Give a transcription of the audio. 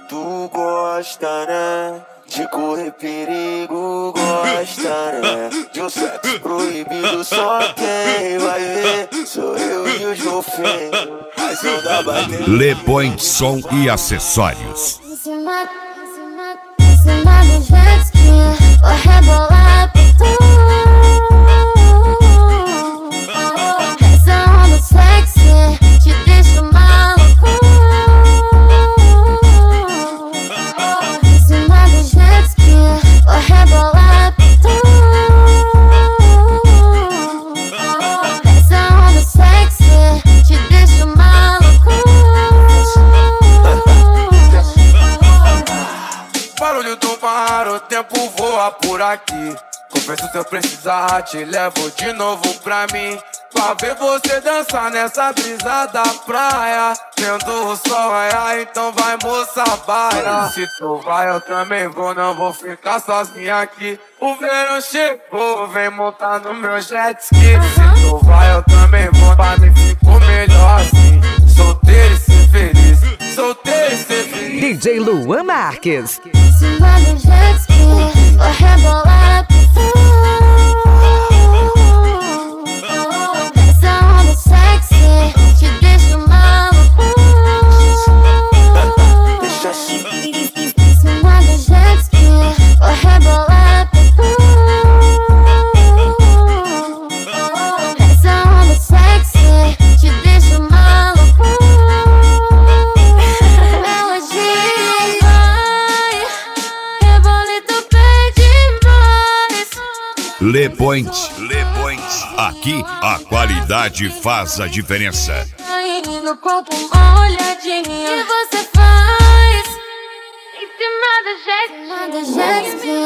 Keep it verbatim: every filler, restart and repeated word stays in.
Tu gosta, né? De correr perigo, gosta, né? De um sexo proibido, só quem vai ver sou eu e os golfinhos. Mas eu dá batendo. Le Point Som e Acessórios. Em cima, em cima, em cima do jet ski, vou rebolar por tu. Essa onda sexy te deixa maluco. Em cima do jet ski, vou rebolar por tu. Essa onda sexy te deixa maluco. Barulho do mar, o tempo voa por aqui. Confesso, se eu precisar, te levo de novo pra mim. Pra ver você dançar nessa brisa da praia, vendo o sol raiar, então vai, moça, baila. Se tu vai, eu também vou, não vou ficar sozinha aqui. O verão chegou, vem montar no meu jet ski. Se tu vai, eu também vou, pra mim ficou melhor assim. Solteiro e ser feliz, solteiro e ser feliz. D J Luan Marques. Em cima do jet ski, vou rebolar por tu. Essa onda sexy te deixa maluco. Deixa assim. Em cima do jet ski, vou rebolar por tu. Essa onda sexy te deixa maluco. Melodia vai, rebola e tu pede mais. Le Point, Le Point. Aqui a qualidade faz a diferença. Aí no corpo uma olhadinha que você faz em cima do jet ski.